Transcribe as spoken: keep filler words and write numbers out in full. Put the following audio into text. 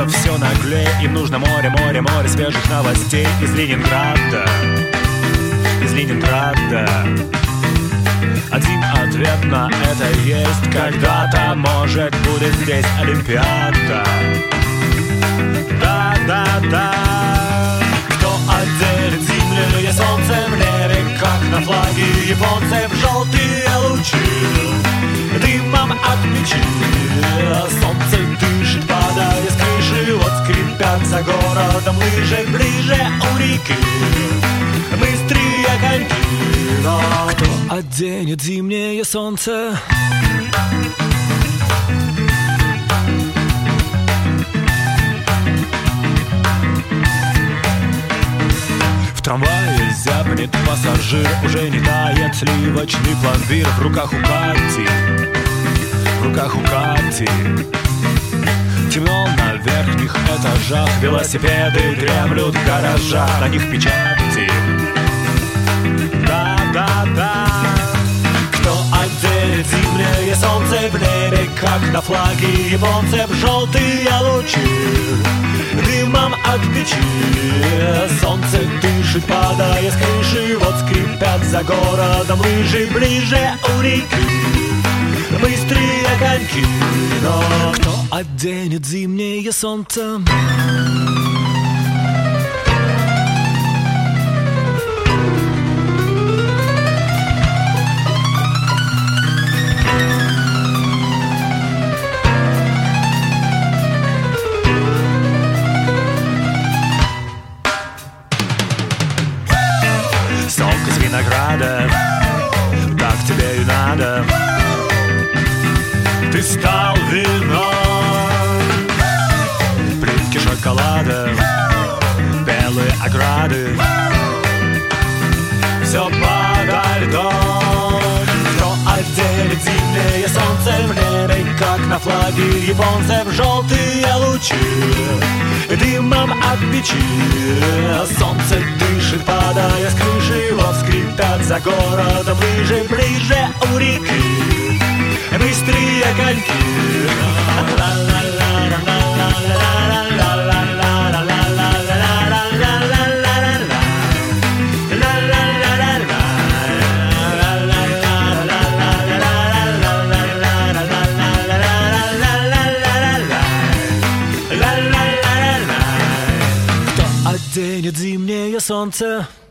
все наглее. Им нужно море, море, море свежих новостей из Ленинграда, из Ленинграда. Один ответ на это есть: когда-то, может, будет здесь Олимпиада. Да, да, да. Кто отделит зимнее солнце в небе, как на флаге японцев, желтые лучи дымом от печи. Солнце дышит, падая с крыши, вот скрипят за городом лыжи. Ближе у реки быстрые коньки. Но кто оденет зимнее солнце? В трамвае зябнет пассажир, уже не тает сливочный пломбир. В руках у Кати, в руках у Кати темно на верхних этажах. Велосипеды дремлют в гаражах, на них печати. Да, да, да. Кто оденет зимнее солнце в небе, как на флаге японцев, желтые лучи дымом от печи. Солнце дышит, падая с крыши, вот скрипят за городом лыжи. Ближе у реки быстрые коньки. Но кто оденет зимнее солнце? Сок из винограда, так тебе и надо. Ты стал вином, плитки шоколада, белые ограды, все подо льдом. Кто оденет зимнее солнце в небе, как на флаге японцев, желтые лучи дымом от печи. Солнце дышит, падая с крыши, вот скрипят за городом лыжи. Ближе у реки быстрые коньки. Кто оденет зимнее солнце?